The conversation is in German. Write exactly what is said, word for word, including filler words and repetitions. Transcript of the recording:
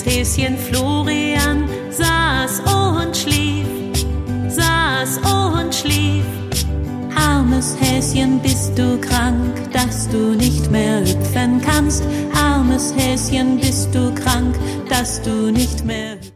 Häschen Florian saß und schlief, saß und schlief. Armes Häschen, bist du krank, dass du nicht mehr hüpfen kannst? Armes Häschen, bist du krank, dass du nicht mehr hüpfen kannst?